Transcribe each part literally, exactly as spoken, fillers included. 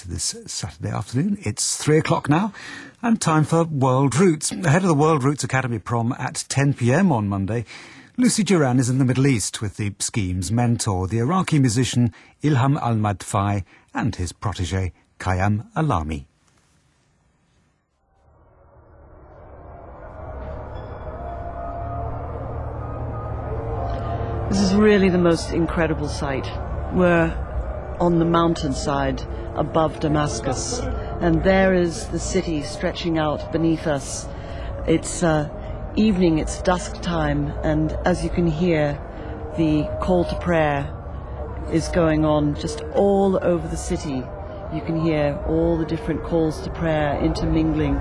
this Saturday afternoon. It's three o'clock now, and time for World Roots. Ahead of the World Roots Academy prom at ten p.m. on Monday, Lucy Duran is in the Middle East with the scheme's mentor, the Iraqi musician Ilham Al-Madfai, and his protégé, Khayyam Alami. This is really the most incredible sight. We're on the mountainside above Damascus, and there is the city stretching out beneath us. It's uh, evening, it's dusk time, and as you can hear, the call to prayer is going on just all over the city. You can hear all the different calls to prayer intermingling.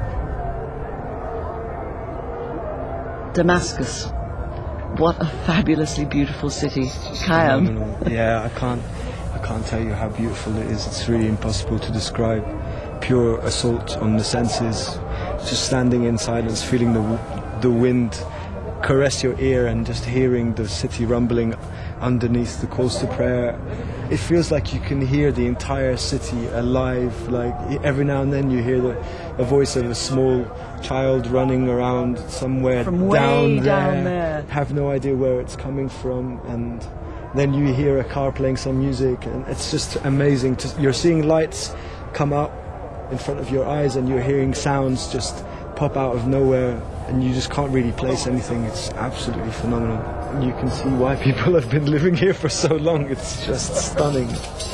Damascus. What a fabulously beautiful city. Khayyam. Yeah, I can't I can't tell you how beautiful it is. It's really impossible to describe. Pure assault on the senses. Just standing in silence, feeling the the wind caress your ear and just hearing the city rumbling underneath the calls to prayer. It feels like you can hear the entire city alive. Like every now and then you hear the, the voice of a small child running around somewhere from way down there. down there. Have no idea where it's coming from, and then you hear a car playing some music, and it's just amazing. To, you're seeing lights come up in front of your eyes, and you're hearing sounds just pop out of nowhere, and you just can't really place anything. It's absolutely phenomenal. And you can see why people have been living here for so long. It's just stunning.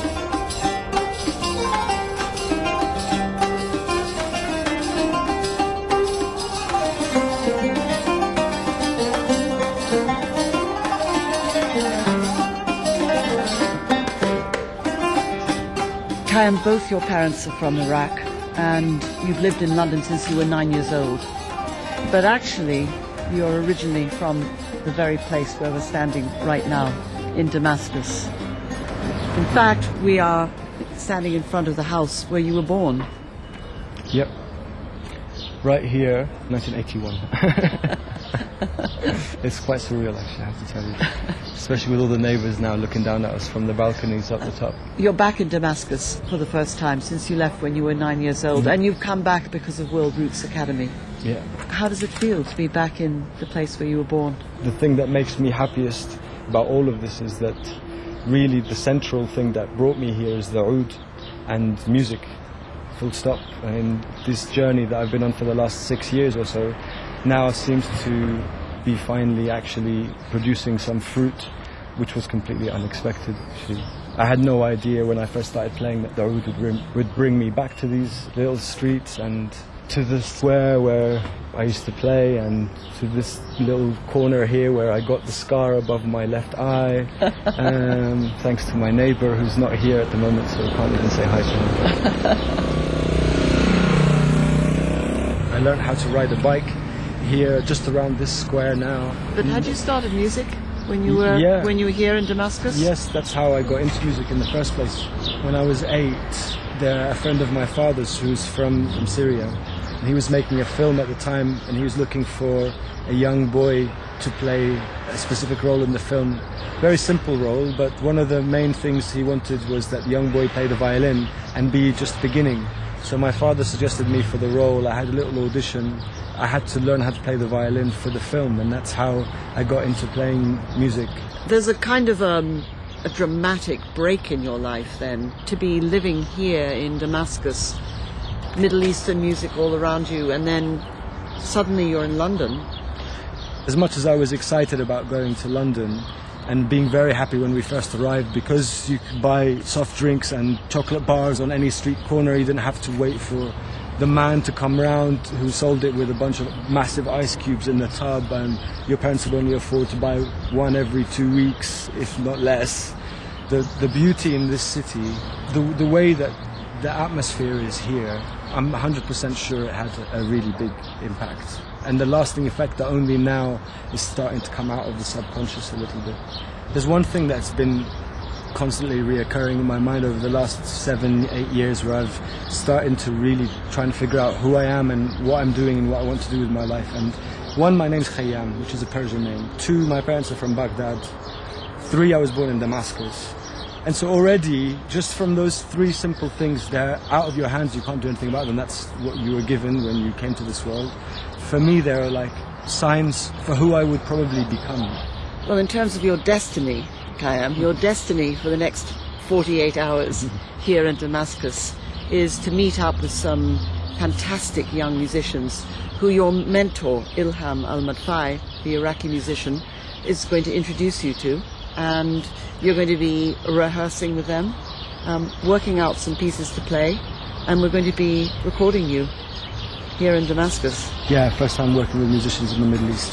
Khayyam, both your parents are from Iraq, and you've lived in London since you were nine years old. But actually, you're originally from the very place where we're standing right now, in Damascus. In fact, we are standing in front of the house where you were born. Yep. Right here, nineteen eighty-one. It's quite surreal, actually, I have to tell you. Especially with all the neighbours now looking down at us from the balconies up the top. You're back in Damascus for the first time since you left when you were nine years old, mm-hmm. and you've come back because of World Roots Academy. Yeah. How does it feel to be back in the place where you were born? The thing that makes me happiest about all of this is that really the central thing that brought me here is the oud and music, full stop. And this journey that I've been on for the last six years or so now seems to be finally actually producing some fruit, which was completely unexpected, actually. I had no idea when I first started playing that the oud would bring, would bring me back to these little streets and to the square where I used to play, and to this little corner here where I got the scar above my left eye, um, thanks to my neighbour who's not here at the moment, so I can't even say hi to him. I learned how to ride a bike here, just around this square now. But had you started music when you were yeah. when you were here in Damascus? Yes, that's how I got into music in the first place. When I was eight, there, a friend of my father's who's from, from Syria, he was making a film at the time, and he was looking for a young boy to play a specific role in the film. Very simple role, but one of the main things he wanted was that the young boy play the violin and be just beginning. So my father suggested me for the role. I had a little audition. I had to learn how to play the violin for the film, and that's how I got into playing music. There's a kind of um, a dramatic break in your life then, to be living here in Damascus, Middle Eastern music all around you, and then suddenly you're in London. As much as I was excited about going to London and being very happy when we first arrived, because you could buy soft drinks and chocolate bars on any street corner, you didn't have to wait for the man to come round who sold it with a bunch of massive ice cubes in the tub, and your parents would only afford to buy one every two weeks, if not less. The the beauty in this city, the the way that the atmosphere is here, I'm one hundred percent sure it had a really big impact. And the lasting effect that only now is starting to come out of the subconscious a little bit. There's one thing that's been constantly reoccurring in my mind over the last seven, eight years, where I've started to really try and figure out who I am and what I'm doing and what I want to do with my life. And one, my name's Khayyam, which is a Persian name. Two, my parents are from Baghdad. Three, I was born in Damascus. And so already, just from those three simple things, they're out of your hands, you can't do anything about them. That's what you were given when you came to this world. For me, they're like signs for who I would probably become. Well, in terms of your destiny, Khayyam, your destiny for the next forty-eight hours here in Damascus is to meet up with some fantastic young musicians who your mentor, Ilham Al-Madfai, the Iraqi musician, is going to introduce you to. And you're going to be rehearsing with them, um, working out some pieces to play, and we're going to be recording you here in Damascus. Yeah, first time working with musicians in the Middle East.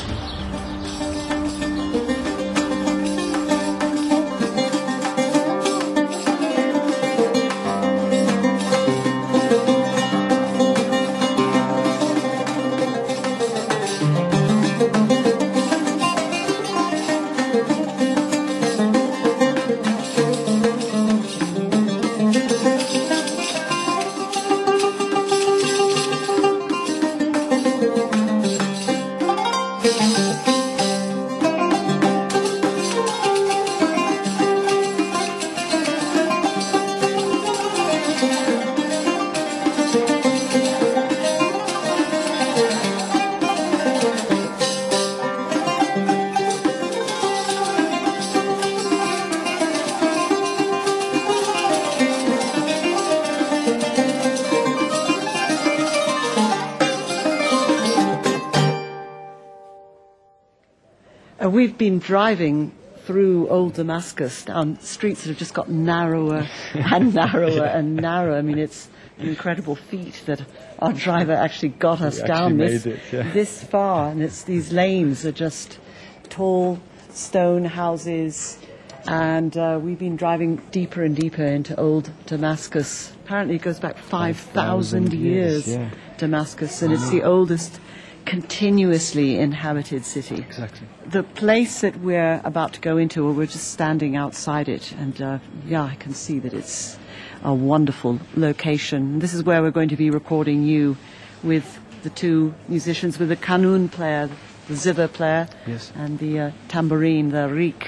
Uh, we've been driving through old Damascus down streets that have just got narrower and narrower yeah. and narrower. I mean, it's an incredible feat that our driver actually got us we down this, it, yeah. this far. And it's these lanes are just tall stone houses. And uh, we've been driving deeper and deeper into old Damascus. Apparently it goes back five thousand years, yeah. Damascus. And it's the oldest continuously inhabited city. Exactly. The place that we're about to go into, well, we're just standing outside it, and uh, yeah, I can see that it's a wonderful location. This is where we're going to be recording you with the two musicians, with the kanun player, the zither player, yes. and the uh, tambourine, the rik.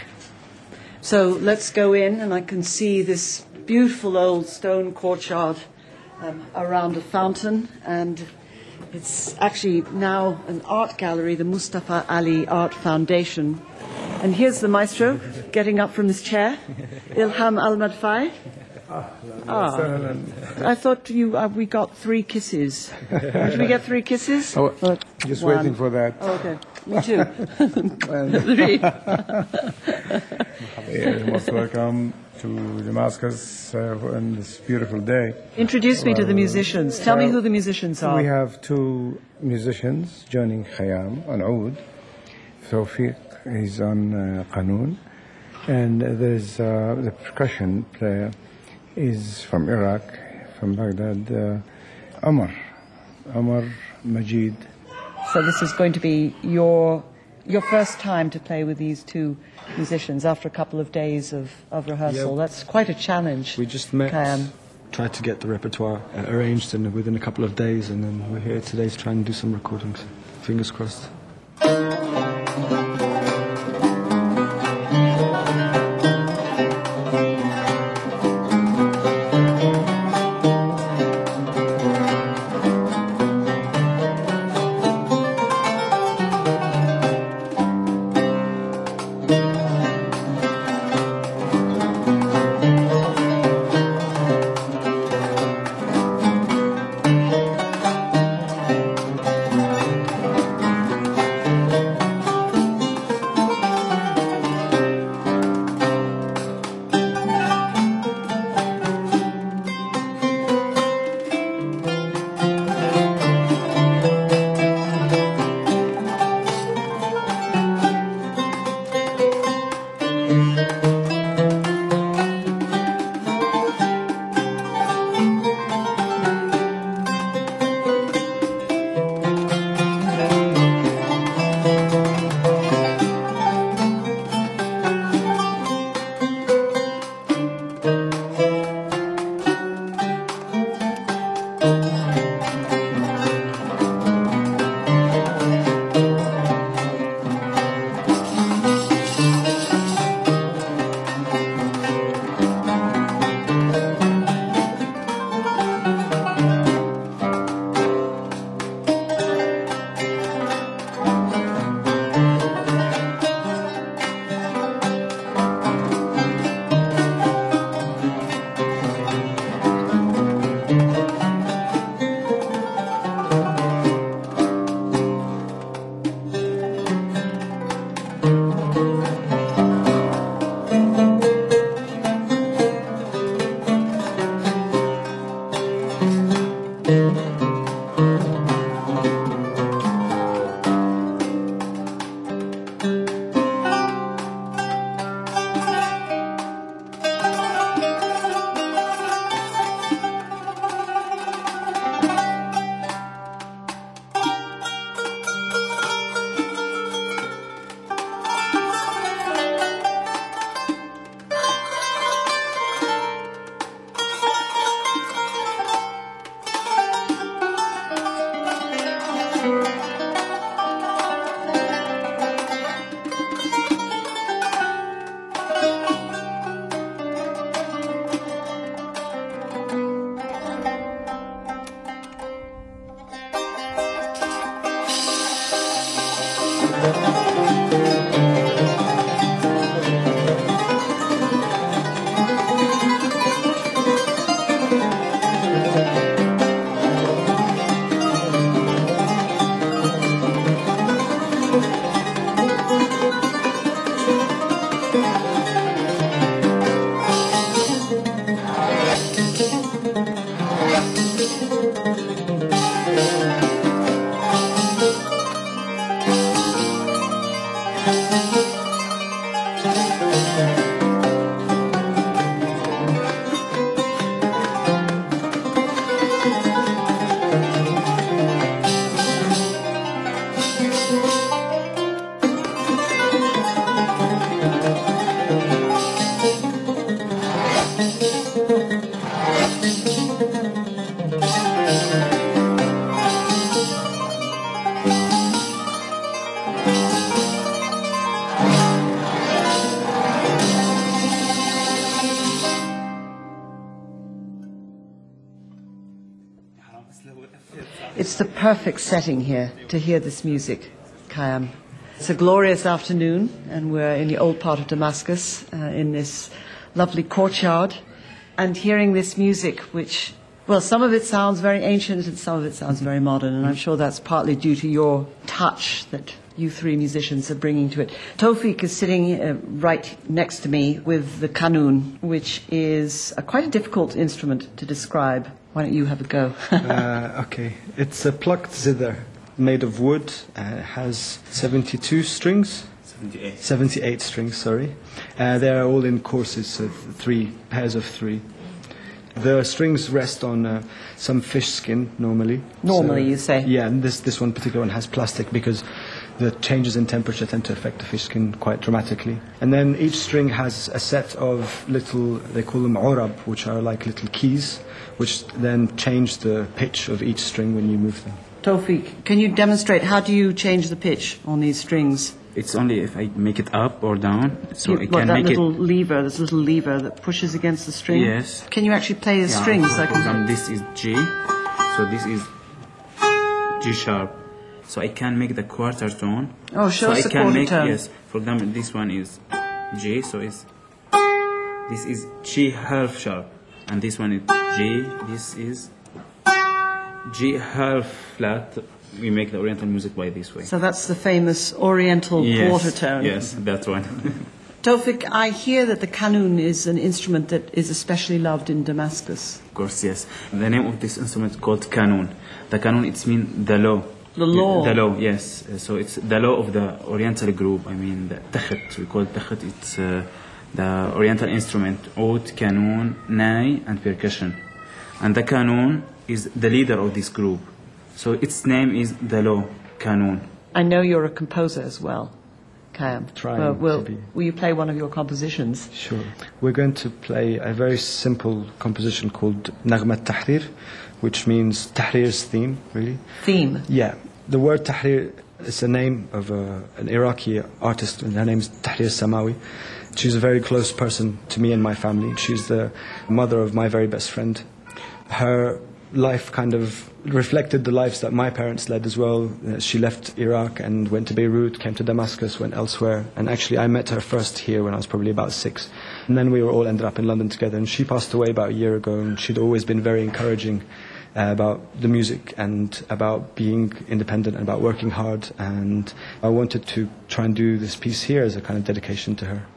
So let's go in, and I can see this beautiful old stone courtyard um, around a fountain, and it's actually now an art gallery, the Mustafa Ali Art Foundation. And here's the maestro getting up from his chair, Ilham Al-Madfai. Ah, I thought you uh, we got three kisses. Did we get three kisses? Oh, or just one. Waiting for that. Oh, okay, me too. Three. Yes, most welcome to Damascus uh, on this beautiful day. Introduce me well, to the musicians. Tell uh, me who the musicians are. We have two musicians joining Khayyam on oud. Tawfiq is on uh, qanun, and there's uh, the percussion player is from Iraq, from Baghdad, uh, Omar, Omar Majid. So this is going to be your your first time to play with these two musicians after a couple of days of, of rehearsal. Yeah. That's quite a challenge. We just met, Khayyam. tried to get the repertoire uh, arranged and within a couple of days, and then we're here today to try and do some recordings. Fingers crossed. It's the perfect setting here to hear this music, Khayyam. It's a glorious afternoon, and we're in the old part of Damascus, uh, in this lovely courtyard, and hearing this music, which, well, some of it sounds very ancient and some of it sounds very modern, and I'm sure that's partly due to your touch that you three musicians are bringing to it. Tawfiq is sitting uh, right next to me with the qanun, which is a quite a difficult instrument to describe. Why don't you have a go? uh, okay, it's a plucked zither made of wood. Uh, it has seventy-two strings. seventy-eight. seventy-eight strings, sorry. Uh, they're all in courses, so three pairs of three. The strings rest on uh, some fish skin, normally. Normally, so, you say? Yeah, and this, this one particular one has plastic because the changes in temperature tend to affect the fish skin quite dramatically. And then each string has a set of little, they call them urab, which are like little keys, which then change the pitch of each string when you move them. Tawfiq, can you demonstrate how do you change the pitch on these strings? It's only if I make it up or down, so you, I what, can that make little it. lever, this little lever that pushes against the string? Yes. Can you actually play the Yeah, strings? For I can... example, this is G, so this is G sharp. So I can make the quarter tone. Oh, show so us I the can quarter make, tone. Yes, for example, this one is G, so it's this is G half sharp, and this one is G. This is G half flat. We make the Oriental music by this way. So that's the famous Oriental yes, quarter tone. Yes, that one. Tawfiq, I hear that the qanun is an instrument that is especially loved in Damascus. Of course, yes. The name of this instrument is called qanun. The qanun, it's mean the law. The law. The law, yes. Uh, So it's the law of the Oriental group. I mean, the takhat. We call it takhat. It's uh, the Oriental instrument, oud, qanun, nai, and percussion. And the qanun is the leader of this group. So its name is the law, qanun. I know you're a composer as well, Khayyam. Trying well, will, to be. Will you play one of your compositions? Sure. We're going to play a very simple composition called Naghmat Tahrir, which means Tahrir's theme, really. Theme? Yeah. The word Tahrir is a name of a, an Iraqi artist, and her name is Tahrir Samawi. She's a very close person to me and my family. She's the mother of my very best friend. Her life kind of reflected the lives that my parents led as well. Uh, she left Iraq and went to Beirut, came to Damascus, went elsewhere. And actually I met her first here when I was probably about six. And then we were all ended up in London together. And she passed away about a year ago, and she'd always been very encouraging uh, about the music and about being independent and about working hard. And I wanted to try and do this piece here as a kind of dedication to her.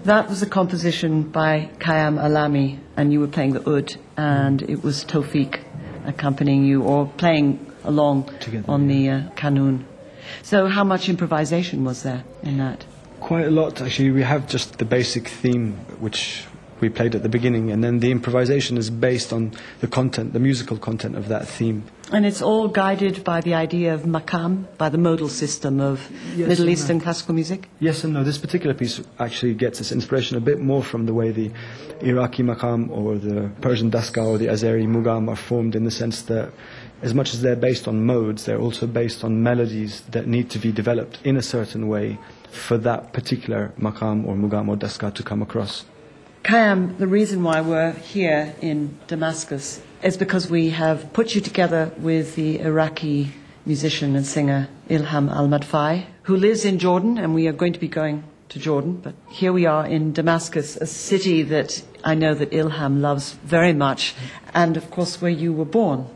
That was a composition by Khayyam Alami, and you were playing the oud, and it was Tawfiq accompanying you, or playing along Together, on yeah. the uh, qanun. So how much improvisation was there in that? Quite a lot, actually. We have just the basic theme, which we played at the beginning, and then the improvisation is based on the content, the musical content of that theme. And it's all guided by the idea of maqam, by the modal system of Yes, Middle and Eastern no. classical music? Yes and no. This particular piece actually gets its inspiration a bit more from the way the Iraqi maqam or the Persian daska or the Azeri mugam are formed, in the sense that as much as they're based on modes, they're also based on melodies that need to be developed in a certain way for that particular maqam or mugam or daska to come across. Khayyam, the reason why we're here in Damascus is because we have put you together with the Iraqi musician and singer Ilham Al-Madfai, who lives in Jordan, and we are going to be going to Jordan. But here we are in Damascus, a city that I know that Ilham loves very much, and of course where you were born.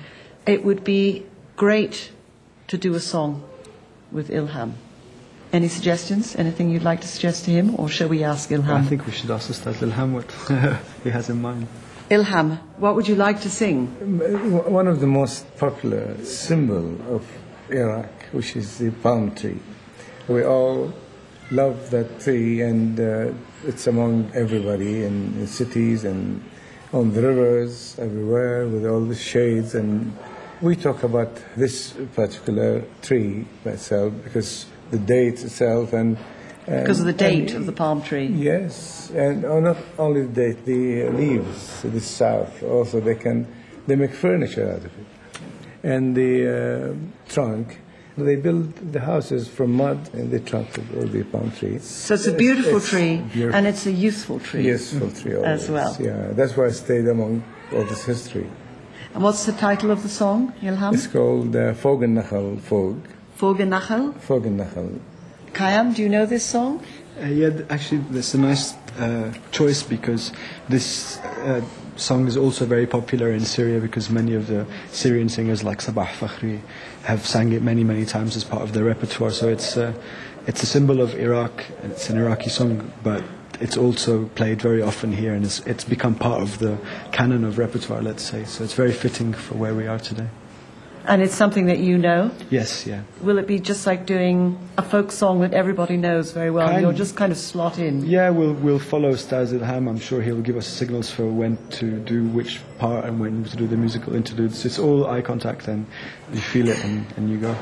It would be great to do a song with Ilham. Any suggestions? Anything you'd like to suggest to him, or shall we ask Ilham? I think we should ask Ustad Ilham what he has in mind. Ilham, what would you like to sing? One of the most popular symbol of Iraq, which is the palm tree. We all love that tree, and uh, it's among everybody in, in cities and on the rivers, everywhere, with all the shades. And we talk about this particular tree by itself because the date itself and And, Because of the date and, of the palm tree. Yes, and oh, not only the date, the leaves, the south. Also, they can they make furniture out of it, and the uh, trunk. They build the houses from mud and the trunk of the palm tree. So it's a beautiful It's tree, beautiful. and it's a youthful tree. Useful tree always. As well. Yeah, that's why it stayed among all this history. And what's the title of the song, Ilham? It's called uh, Fog al-Nakhal, Fog. Fog al-Nakhal. Fog al-Nakhal. Khayyam, do you know this song? Uh, yeah, th- actually, that's a nice uh, choice because this uh, song is also very popular in Syria because many of the Syrian singers like Sabah Fakhri have sang it many, many times as part of their repertoire. So it's uh, it's a symbol of Iraq. It's an Iraqi song, but it's also played very often here, and it's, it's become part of the canon of repertoire, let's say. So it's very fitting for where we are today. And it's something that you know? Yes, yeah. Will it be just like doing a folk song that everybody knows very well? Kind- You'll just kind of slot in? Yeah, we'll we'll follow Staz Ilham. I'm sure he'll give us signals for when to do which part and when to do the musical interludes. It's all eye contact, and you feel it, and, and you go.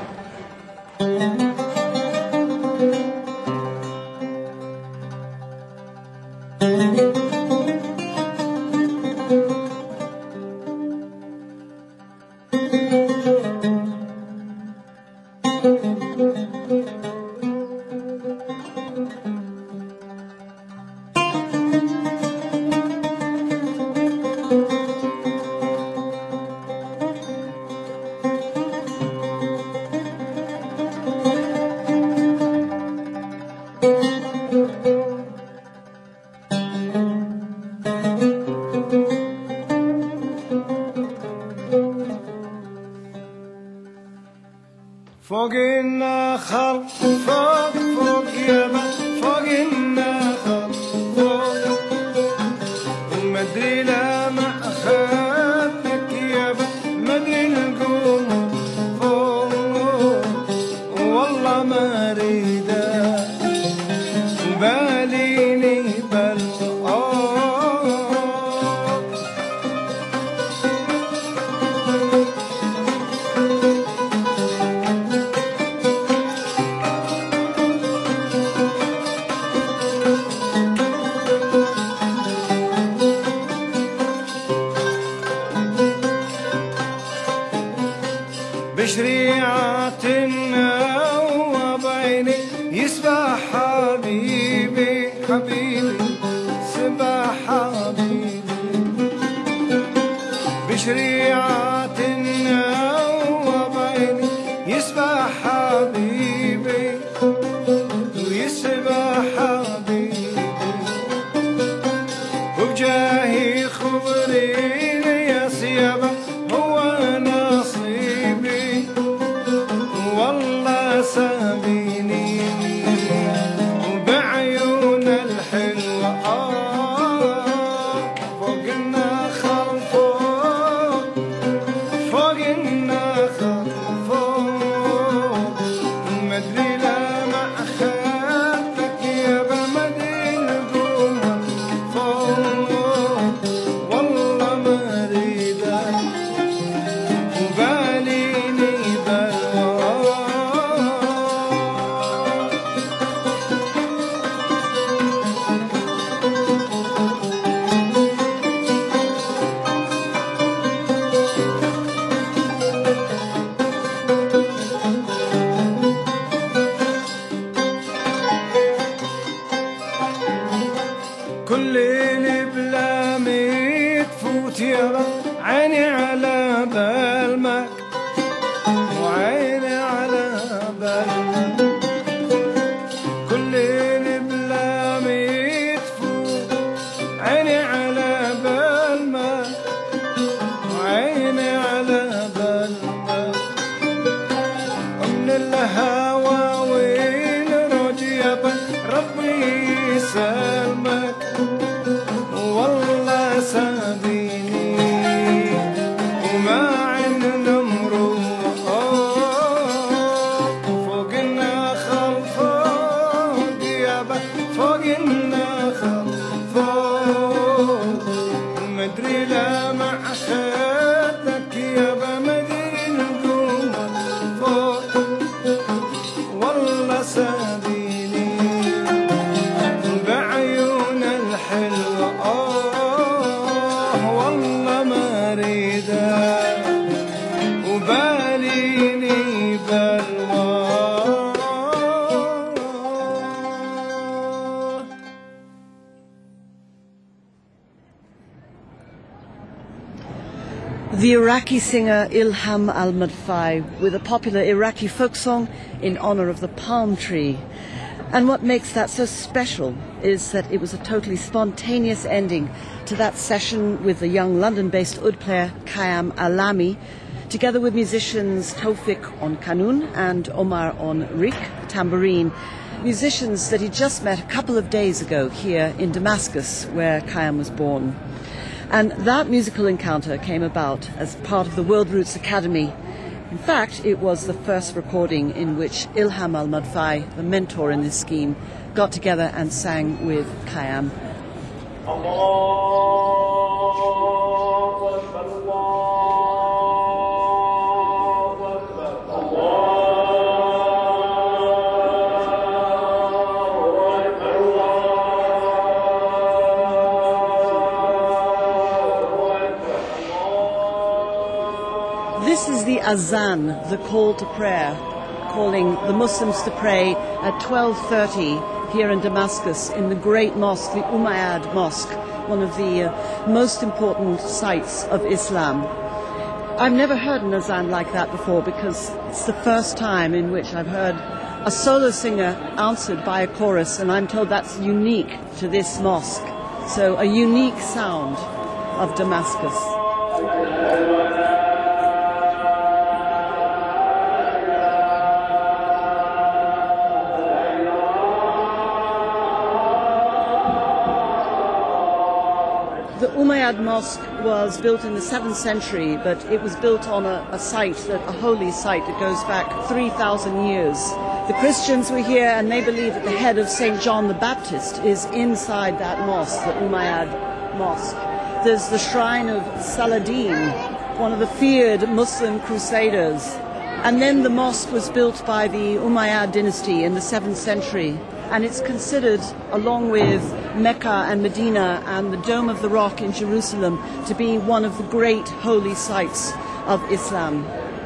فوق النخل فوق فوق يابا فوق النخل فوق ومدري لا ما أخذتك يابا مدري القمر فوق والله ما أريده باليني بل بشريعة وبعيني يسبح حبيبي حبيبي سبح حبيبي بشريعة وبعيني يسبح حبيبي ويسبح حبيبي وبجاهي خبريني يا سيابا هو نصيبي والله سابيني وبعيون الحلم كل ليل بلا ما تفوت يابا عيني على بالمك وعيني على بالمك كل ليل بلا ما تفوت عيني على بالمك وعيني على بالمك ومن الهوى وين رجيبك ربي يسلمك والله سابيني وما عندنا مروح فوق النخل فوق يابا فوق النخل فوق مدري لا مع خدك يابا مدري نقوم فوق والله سابيني بعيون الحلوة آه والله ما ريده وباليني بلوى The Iraqi singer Ilham Al-Madfai with a popular Iraqi folk song in honor of the palm tree. And what makes that so special is that it was a totally spontaneous ending to that session with the young London-based oud player Khayyam Alami, together with musicians Tawfiq on kanun and Omar on rik, tambourine, musicians that he just met a couple of days ago here in Damascus, where Khayyam was born. And that musical encounter came about as part of the World Roots Academy. In fact, it was the first recording in which Ilham Al-Madfai, the mentor in this scheme, got together and sang with Khayyam. This is the azan, the call to prayer, calling the Muslims to pray at twelve thirty here in Damascus in the great mosque, the Umayyad Mosque, one of the uh, most important sites of Islam. I've never heard an azan like that before because it's the first time in which I've heard a solo singer answered by a chorus, and I'm told that's unique to this mosque. So a unique sound of Damascus. The Umayyad Mosque was built in the seventh century, but it was built on a, a site, that, a holy site that goes back three thousand years. The Christians were here and they believe that the head of Saint John the Baptist is inside that mosque, the Umayyad Mosque. There's the shrine of Saladin, one of the feared Muslim crusaders. And then the mosque was built by the Umayyad dynasty in the seventh century. And it's considered, along with Mecca and Medina and the Dome of the Rock in Jerusalem, to be one of the great holy sites of Islam.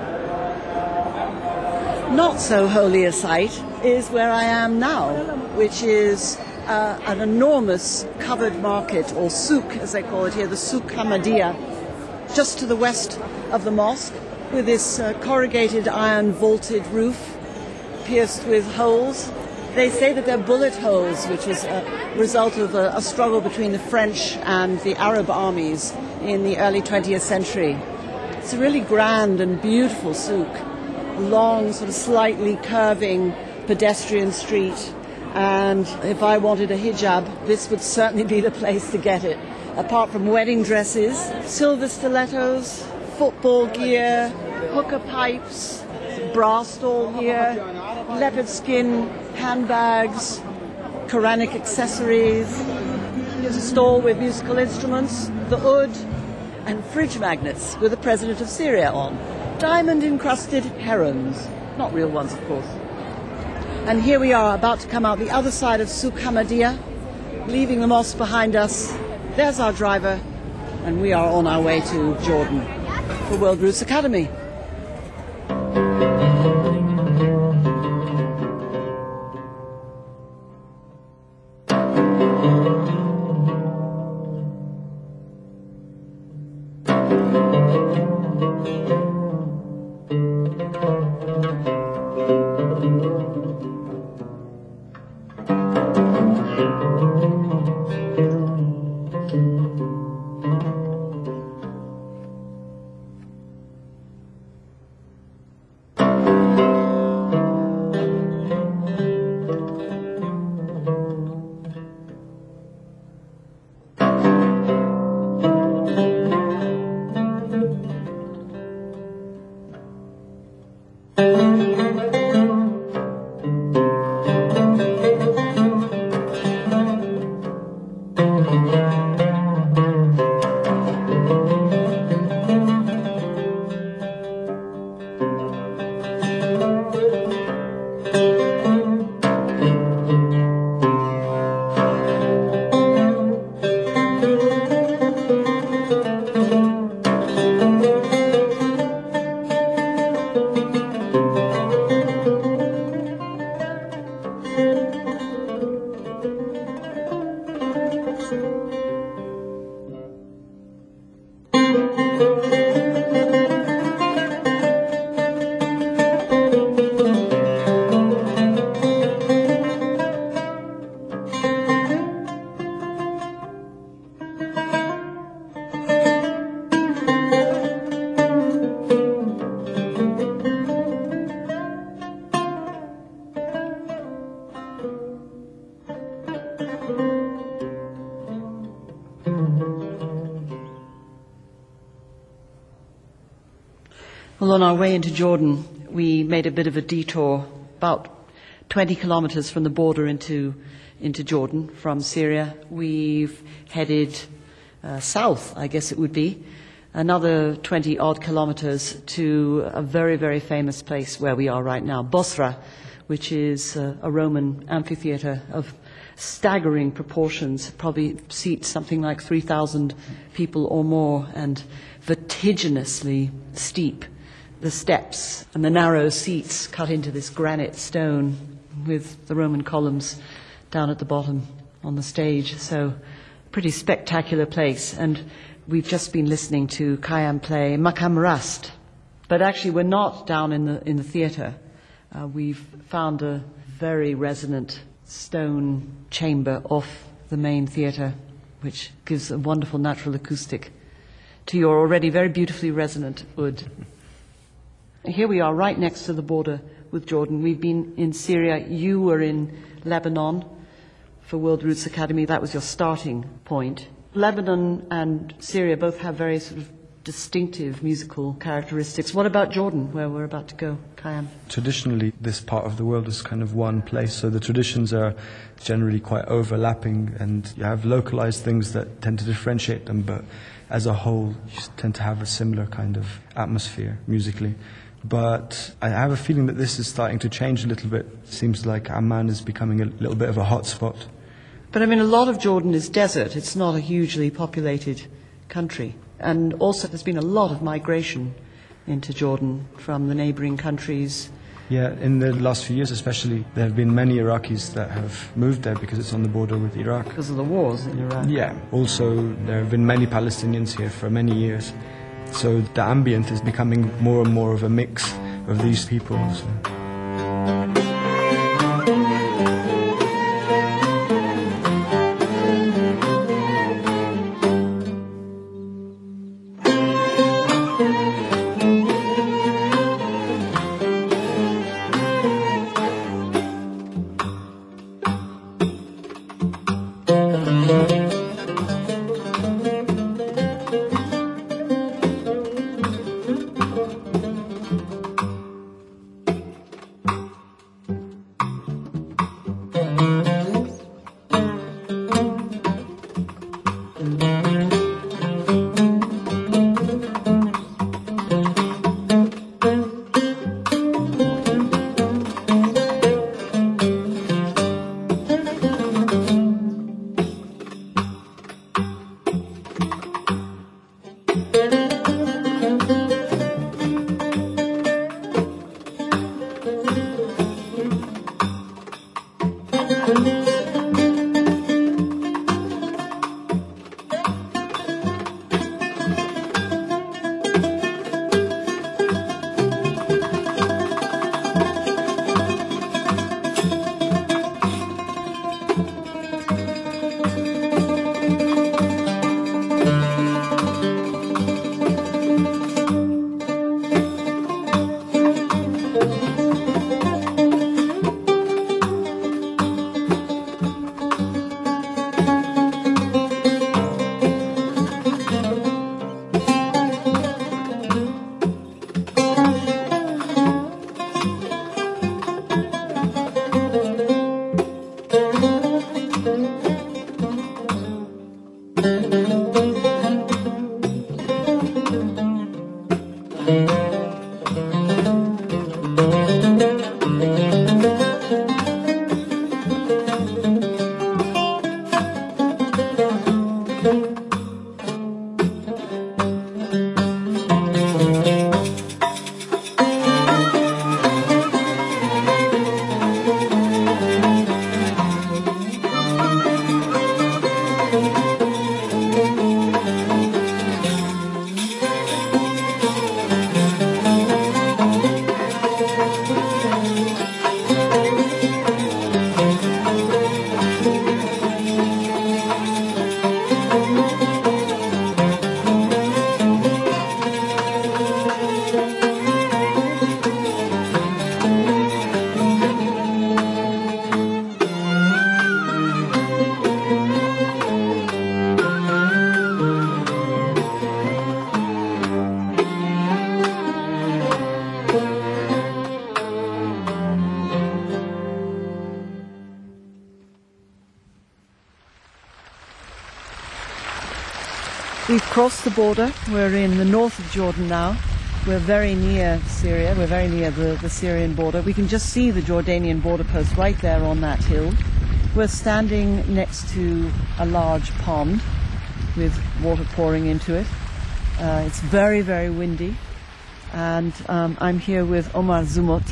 Not so holy a site is where I am now, which is uh, an enormous covered market, or souk as they call it here, the Souk Hamadiya, just to the west of the mosque, with this uh, corrugated iron vaulted roof pierced with holes. They say that they're bullet holes, which was a result of a, a struggle between the French and the Arab armies in the early twentieth century. It's a really grand and beautiful souk, a long, sort of slightly curving pedestrian street. And if I wanted a hijab, this would certainly be the place to get it. Apart from wedding dresses, silver stilettos, football gear, hookah pipes, brass stall here, leopard skin handbags, Quranic accessories. Here's a stall with musical instruments, the oud, and fridge magnets with the president of Syria on. Diamond-encrusted herons. Not real ones, of course. And here we are, about to come out the other side of Souk Hamadiya, leaving the mosque behind us. There's our driver, and we are on our way to Jordan for World Roots Academy. Well, on our way into Jordan, we made a bit of a detour, about twenty kilometers from the border into into Jordan from Syria. We've headed uh, south, I guess it would be, another twenty odd kilometers to a very, very famous place where we are right now, Bosra, which is uh, a Roman amphitheater of staggering proportions, probably seats something like three thousand people or more, and vertiginously steep. The steps and the narrow seats cut into this granite stone with the Roman columns down at the bottom on the stage. So, pretty spectacular place. And we've just been listening to Khayyam play Makam Rast. But actually, we're not down in the in the theatre. Uh, we've found a very resonant stone chamber off the main theatre, which gives a wonderful natural acoustic to your already very beautifully resonant oud. Here we are right next to the border with Jordan. We've been in Syria. You were in Lebanon for World Roots Academy. That was your starting point. Lebanon and Syria both have very sort of distinctive musical characteristics. What about Jordan, where we're about to go, Khayyam? Traditionally, this part of the world is kind of one place, so the traditions are generally quite overlapping, and you have localized things that tend to differentiate them, but as a whole, you tend to have a similar kind of atmosphere musically. But I have a feeling that this is starting to change a little bit. It seems like Amman is becoming a little bit of a hot spot. But I mean, a lot of Jordan is desert. It's not a hugely populated country. And also there's been a lot of migration into Jordan from the neighboring countries. Yeah, in the last few years especially, there have been many Iraqis that have moved there because it's on the border with Iraq. Because of the wars in Iraq. Yeah. Also, there have been many Palestinians here for many years. So the ambient is becoming more and more of a mix of these people. So. We've crossed the border. We're in the north of Jordan now. We're very near Syria. We're very near the, the Syrian border. We can just see the Jordanian border post right there on that hill. We're standing next to a large pond with water pouring into it. Uh, it's very, very windy. And um, I'm here with Omar Zumot,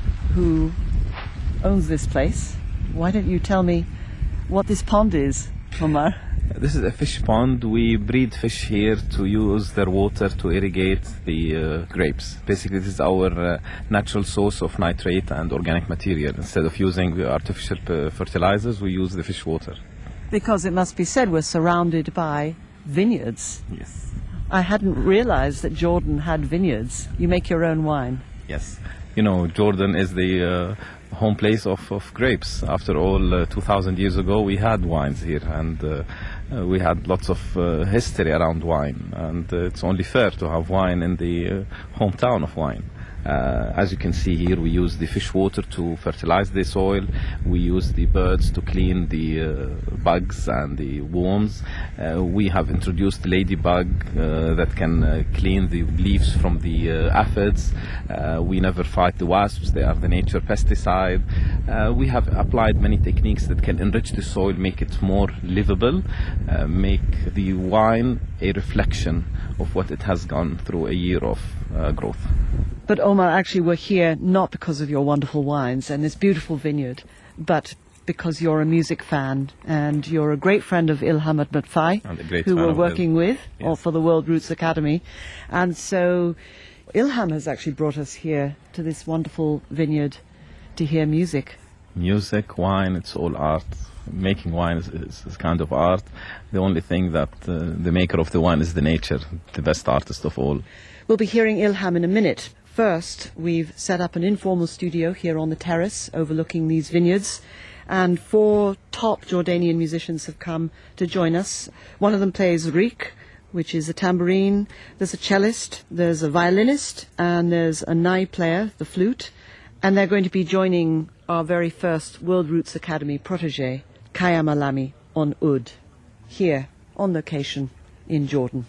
who owns this place. Why don't you tell me what this pond is, Omar? This is a fish pond. We breed fish here to use their water to irrigate the uh, grapes. Basically, this is our uh, natural source of nitrate and organic material. Instead of using the artificial uh, fertilizers, we use the fish water. Because it must be said, we're surrounded by vineyards. Yes. I hadn't realized that Jordan had vineyards. You make your own wine. Yes. You know, Jordan is the uh, home place of, of grapes. After all, uh, two thousand years ago, we had wines here, and uh, uh, we had lots of uh, history around wine. And uh, it's only fair to have wine in the uh, hometown of wine. Uh, as you can see here, we use the fish water to fertilize the soil. We use the birds to clean the uh, bugs and the worms. Uh, we have introduced ladybug uh, that can uh, clean the leaves from the uh, aphids. Uh, we never fight the wasps. They are the nature pesticide. Uh, we have applied many techniques that can enrich the soil, make it more livable, uh, make the wine a reflection of what it has gone through a year of uh, growth. But Omar, actually we're here not because of your wonderful wines and this beautiful vineyard, but because you're a music fan and you're a great friend of Ilham Al-Matfai, who we're working with yes. or for the World Roots Academy. And so Ilham has actually brought us here to this wonderful vineyard to hear music. Music, wine, it's all art. Making wine is, is, is kind of art. The only thing that uh, the maker of the wine is the nature, the best artist of all. We'll be hearing Ilham in a minute. First, we've set up an informal studio here on the terrace overlooking these vineyards, and four top Jordanian musicians have come to join us. One of them plays Rik, which is a tambourine. There's a cellist, there's a violinist, and there's a nai player, the flute. And they're going to be joining our very first World Roots Academy protege, Kayam Alami, on oud, here on location in Jordan.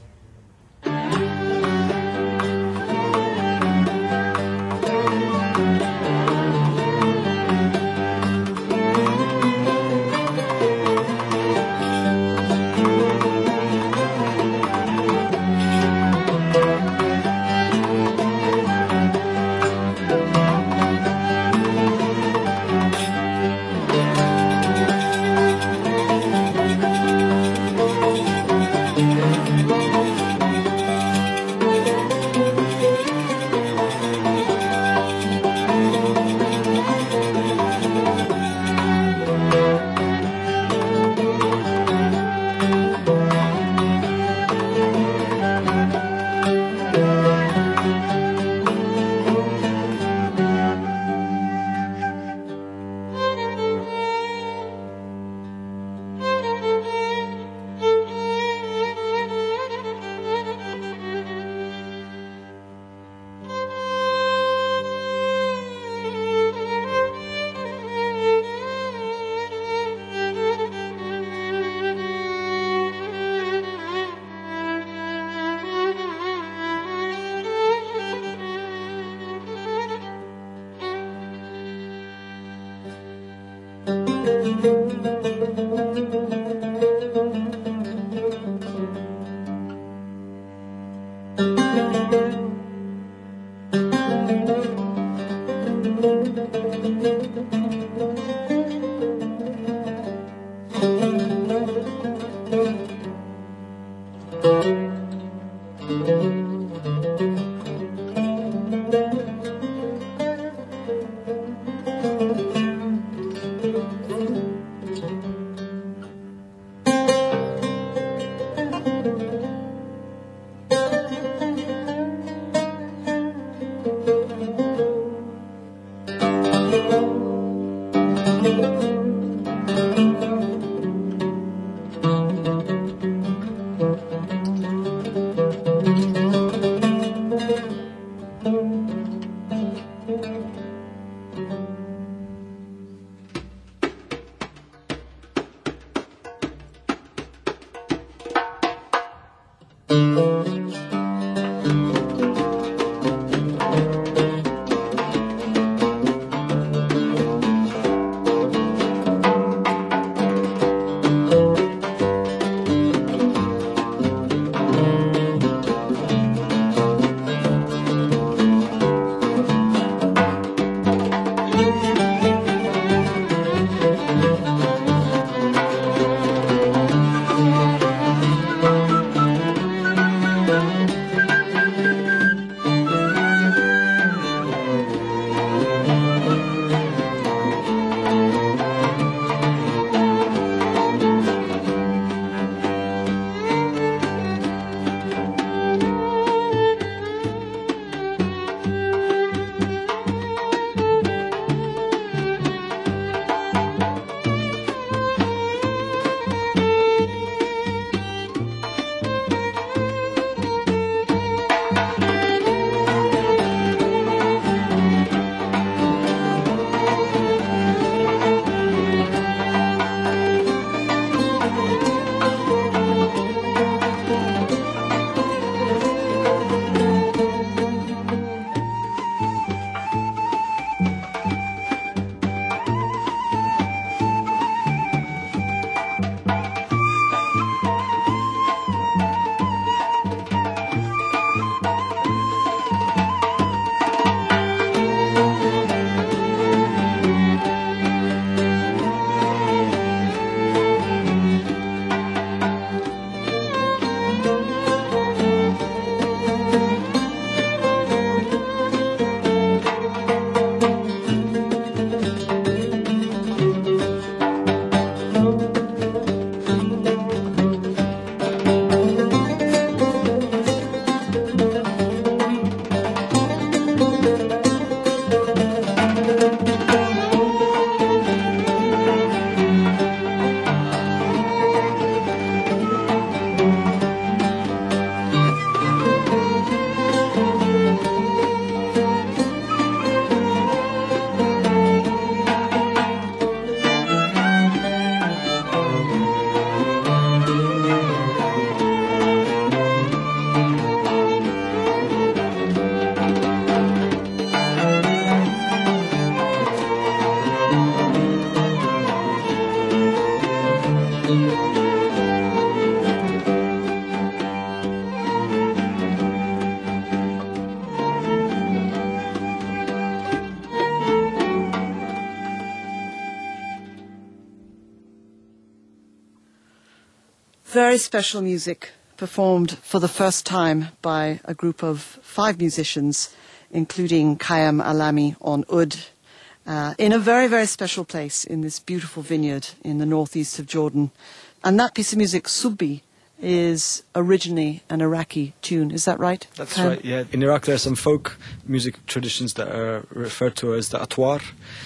Very special music performed for the first time by a group of five musicians, including Khayyam Alami on oud, uh, in a very, very special place in this beautiful vineyard in the northeast of Jordan. And that piece of music, Subbi, is originally an Iraqi tune. Is that right? That's Khayyam? right, yeah. In Iraq there are some folk music traditions that are referred to as the atwar.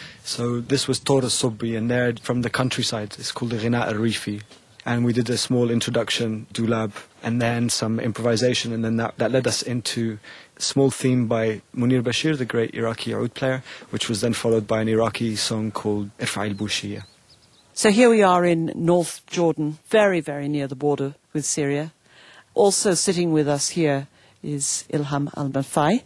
So this was taught as Subbi, and they're from the countryside. It's called the Ghina al-Rifi. And we did a small introduction, dulab, and then some improvisation, and then that, that led us into a small theme by Munir Bashir, the great Iraqi oud player, which was then followed by an Iraqi song called Irfa' al-Bushiyya. So here we are in North Jordan, very, very near the border with Syria. Also sitting with us here is Ilham Al-Manfai.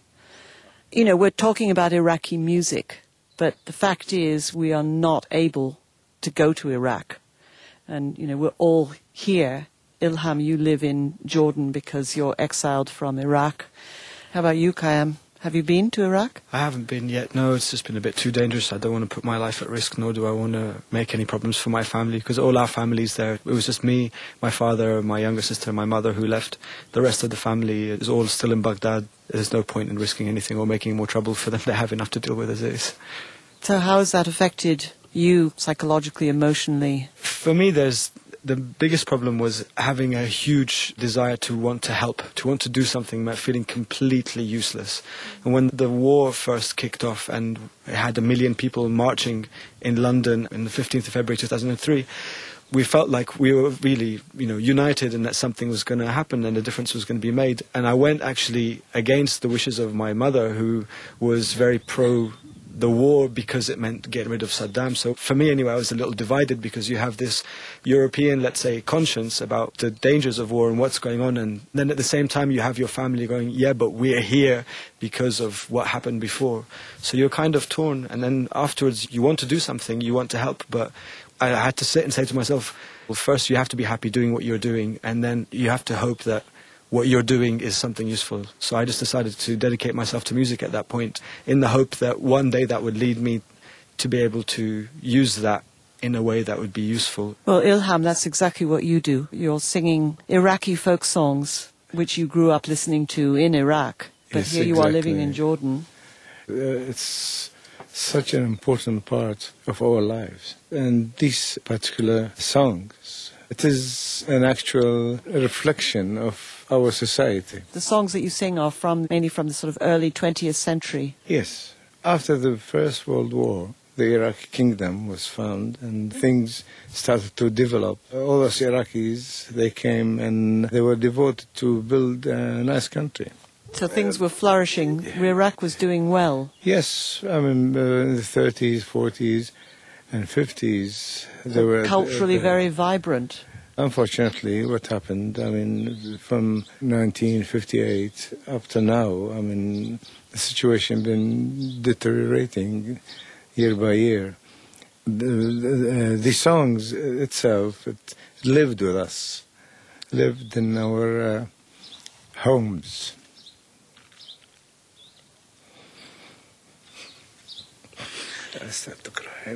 You know, we're talking about Iraqi music, but the fact is we are not able to go to Iraq. And, you know, we're all here. Ilham, you live in Jordan because you're exiled from Iraq. How about you, Khayyam? Have you been to Iraq? I haven't been yet, no. It's just been a bit too dangerous. I don't want to put my life at risk, nor do I want to make any problems for my family, because all our family's there. It was just me, my father, my younger sister, and my mother who left. The rest of the family is all still in Baghdad. There's no point in risking anything or making more trouble for them. They have enough to deal with as it is. So how has that affected you psychologically, emotionally? For me, there's the biggest problem was having a huge desire to want to help, to want to do something, but feeling completely useless. And when the war first kicked off and it had a million people marching in London on the fifteenth of February two thousand three, we felt like we were really, you know, united and that something was going to happen and a difference was going to be made. And I went actually against the wishes of my mother, who was very pro the war because it meant getting rid of Saddam. So for me anyway, I was a little divided because you have this European, let's say, conscience about the dangers of war and what's going on, and then at the same time you have your family going, yeah, but we're here because of what happened before. So you're kind of torn, and then afterwards you want to do something, you want to help, but I had to sit and say to myself, well, first you have to be happy doing what you're doing, and then you have to hope that what you're doing is something useful. So I just decided to dedicate myself to music at that point, in the hope that one day that would lead me to be able to use that in a way that would be useful. Well, Ilham, that's exactly what you do. You're singing Iraqi folk songs, which you grew up listening to in Iraq, but Yes, here you are living exactly. in Jordan. Uh, it's such an important part of our lives. And these particular songs, it is an actual reflection of our society. The songs that you sing are from mainly from the sort of early twentieth century. Yes. After the First World War, the Iraqi kingdom was found and things started to develop. All those Iraqis, they came and they were devoted to build a nice country. So things were flourishing. Iraq was doing well. Yes, I mean, uh, in the thirties, forties and fifties, they were... Culturally uh, very vibrant. Unfortunately, what happened, I mean, from nineteen fifty-eight up to now, I mean, the situation been deteriorating year by year. The, the, uh, the songs itself, it lived with us, lived in our uh, homes. I start to cry.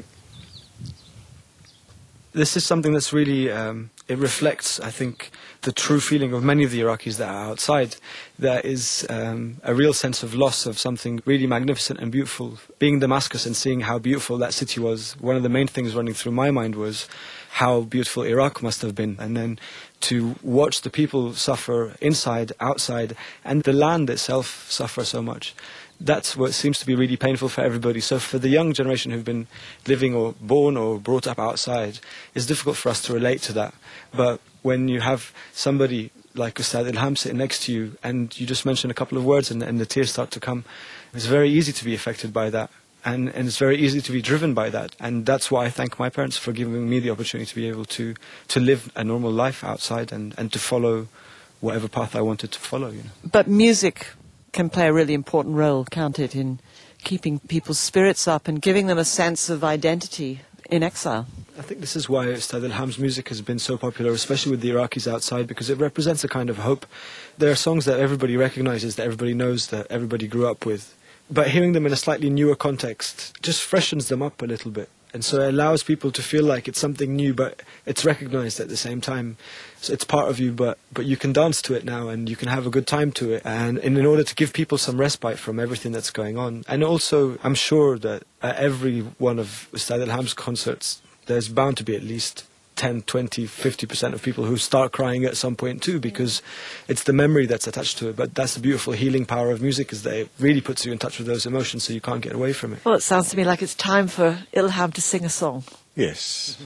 This is something that's really, um, it reflects, I think, the true feeling of many of the Iraqis that are outside. There is um, a real sense of loss of something really magnificent and beautiful. Being in Damascus and seeing how beautiful that city was, one of the main things running through my mind was how beautiful Iraq must have been. And then to watch the people suffer inside, outside, and the land itself suffer so much. That's what seems to be really painful for everybody. So for the young generation who've been living or born or brought up outside, it's difficult for us to relate to that. But when you have somebody like Ustad Ilham sitting next to you and you just mention a couple of words and, and the tears start to come, it's very easy to be affected by that. And, and it's very easy to be driven by that. And that's why I thank my parents for giving me the opportunity to be able to, to live a normal life outside and, and to follow whatever path I wanted to follow. You know. But music can play a really important role, can't it, in keeping people's spirits up and giving them a sense of identity in exile. I think this is why Ustad Ilham's music has been so popular, especially with the Iraqis outside, because it represents a kind of hope. There are songs that everybody recognizes, that everybody knows, that everybody grew up with. But hearing them in a slightly newer context just freshens them up a little bit. And so it allows people to feel like it's something new, but it's recognized at the same time. So it's part of you, but, but you can dance to it now and you can have a good time to it. And, and in order to give people some respite from everything that's going on. And also, I'm sure that at every one of Ustad Ilham's concerts, there's bound to be at least ten, twenty, fifty percent of people who start crying at some point too, because it's the memory that's attached to it. But that's the beautiful healing power of music, is that it really puts you in touch with those emotions, so you can't get away from it. Well, it sounds to me like it's time for Ilham to sing a song. Yes.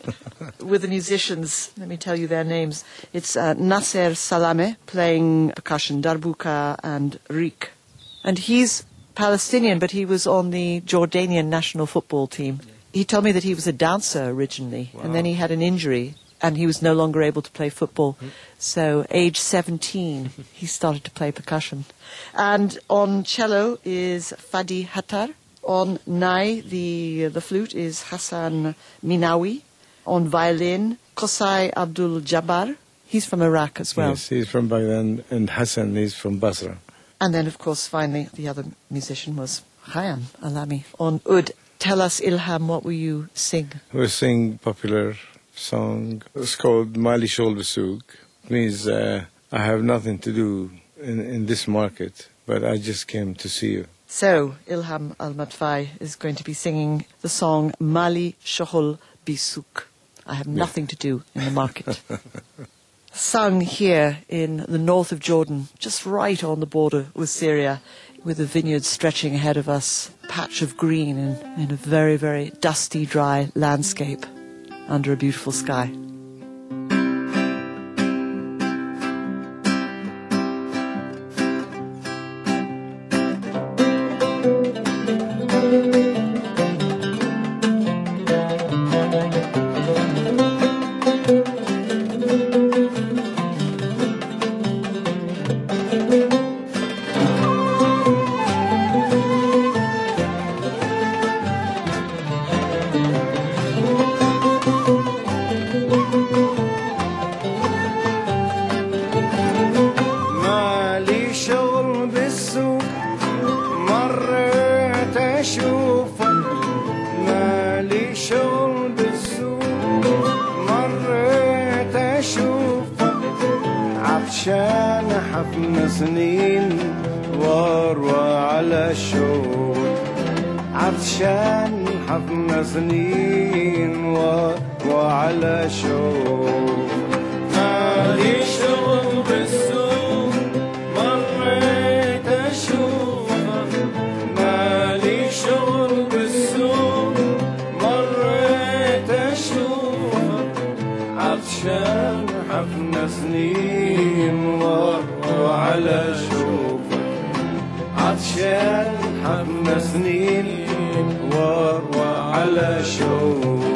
With the musicians, let me tell you their names. It's uh, Nasser Salame playing percussion, darbuka and rik. And he's Palestinian, but he was on the Jordanian national football team. He told me that he was a dancer originally, wow. And then he had an injury, and he was no longer able to play football. Mm. So, age seventeen, he started to play percussion. And on cello is Fadi Hattar. On nai, the the flute, is Hassan Minawi. On violin, Qosai Abdul Jabbar. He's from Iraq as well. Yes, he's from Baghdad, and Hassan is from Basra. And then, of course, finally, the other musician was Khayyam Alami on oud. Tell us, Ilham, what will you sing? We'll sing popular song. It's called Mali Shol Besuk. It means uh, I have nothing to do in, in this market, but I just came to see you. So, Ilham Al-Madfai is going to be singing the song Mali Shol Besuk. I have nothing to do in the market. Sung here in the north of Jordan, just right on the border with Syria, with the vineyards stretching ahead of us, patch of green in, in a very, very dusty, dry landscape under a beautiful sky. Thank you. مالي شغل بالسوق مريت اشوفك مالي شغل بالسوق مريت اشوفك عطشان حفن سنين واروى على الشوق عطشان حفن سنين واروى على الشوق مالي شغل بالسوق مريت اشوفك مالي شغل بالسوق مريت اشوفك عطشان حفن سنين واروى على شوفك عطشان حفن سنين واروى على شوفك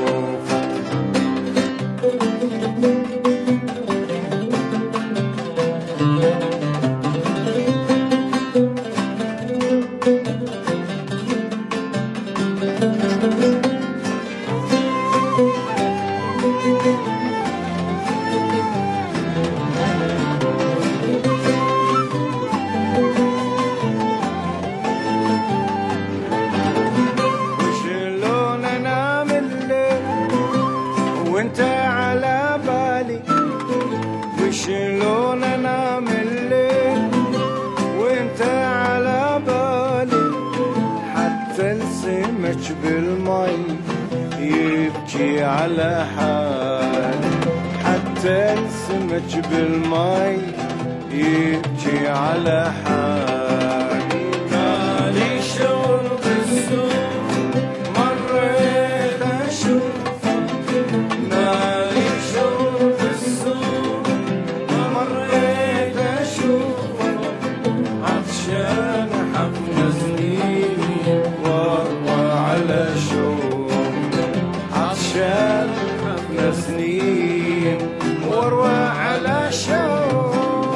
وشلون انام الليل وانت على بالي وشلون انام الليل وانت على بالي حتى السمك بالمي يبكي على حالي حتى السمك بالمي يبكي على حالي مالي شغل بالسوق مريت اشوفك مالي شغل بالسوق مريت اشوفك عطشان حفن سنين واروى على شوق عطشان حفن سنين واروى على شوق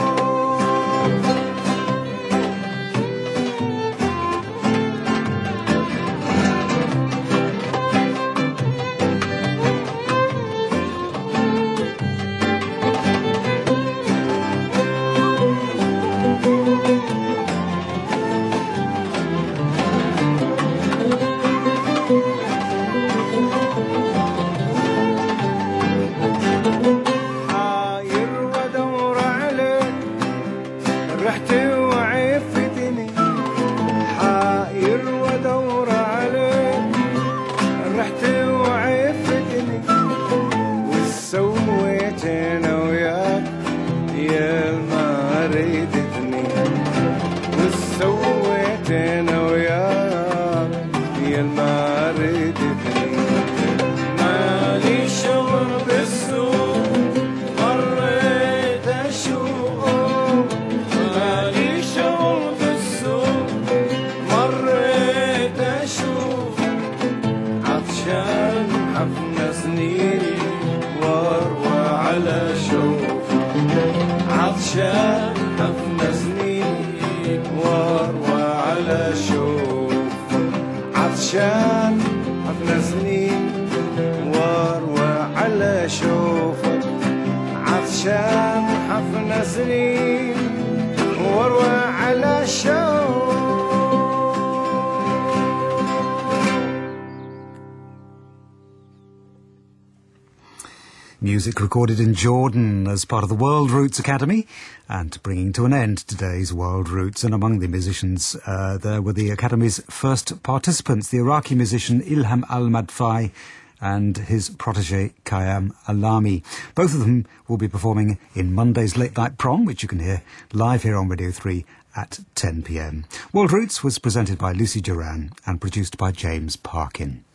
حاير وادور عليك رحتي وعفتني حاير وادور عليك رحتي وعفتني وسويت انا وياك يا ما ريدتني وسويت انا وياك يا ما ريدتني مالي شغل بالسوق مريت اشوف مالي شغل بالسوق مريت اشوف عطشان حفن سنين واروى على شوف عطشان حفن سنين واروى على شوف عطشان حفن سنين واروى على شوفك عطشان حفن سنين واروى على شوفك Music recorded in Jordan as part of the World Roots Academy, and bringing to an end today's World Roots. And among the musicians uh, there were the Academy's first participants, the Iraqi musician Ilham Al-Madfai and his protege Khayyam Alami. Both of them will be performing in Monday's Late Night Prom, which you can hear live here on Radio three at ten p m. World Roots was presented by Lucy Duran and produced by James Parkin.